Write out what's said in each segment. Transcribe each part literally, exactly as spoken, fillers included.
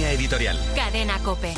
Línea editorial. Cadena COPE.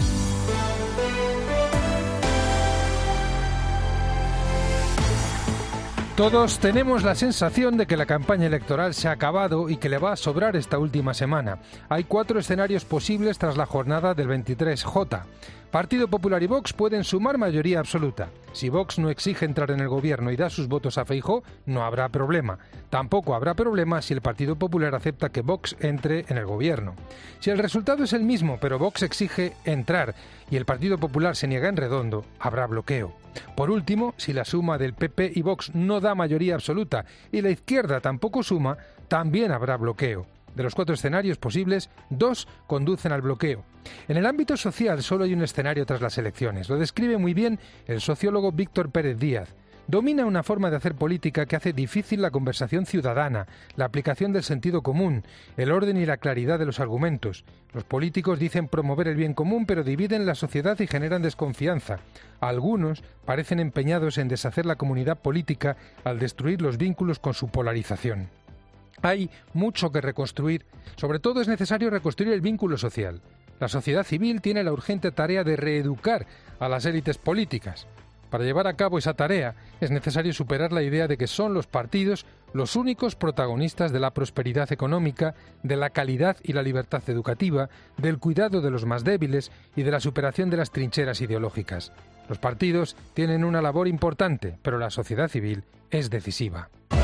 Todos tenemos la sensación de que la campaña electoral se ha acabado y que le va a sobrar esta última semana. Hay cuatro escenarios posibles tras la jornada del veintitrés J. Partido Popular y Vox pueden sumar mayoría absoluta. Si Vox no exige entrar en el gobierno y da sus votos a Feijóo, no habrá problema. Tampoco habrá problema si el Partido Popular acepta que Vox entre en el gobierno. Si el resultado es el mismo, pero Vox exige entrar y el Partido Popular se niega en redondo, habrá bloqueo. Por último, si la suma del P P y Vox no da mayoría absoluta y la izquierda tampoco suma, también habrá bloqueo. De los cuatro escenarios posibles, dos conducen al bloqueo. En el ámbito social solo hay un escenario tras las elecciones. Lo describe muy bien el sociólogo Víctor Pérez Díaz. Domina una forma de hacer política que hace difícil la conversación ciudadana, la aplicación del sentido común, el orden y la claridad de los argumentos. Los políticos dicen promover el bien común, pero dividen la sociedad y generan desconfianza. Algunos parecen empeñados en deshacer la comunidad política al destruir los vínculos con su polarización. Hay mucho que reconstruir. Sobre todo es necesario reconstruir el vínculo social. La sociedad civil tiene la urgente tarea de reeducar a las élites políticas. Para llevar a cabo esa tarea es necesario superar la idea de que son los partidos los únicos protagonistas de la prosperidad económica, de la calidad y la libertad educativa, del cuidado de los más débiles y de la superación de las trincheras ideológicas. Los partidos tienen una labor importante, pero la sociedad civil es decisiva.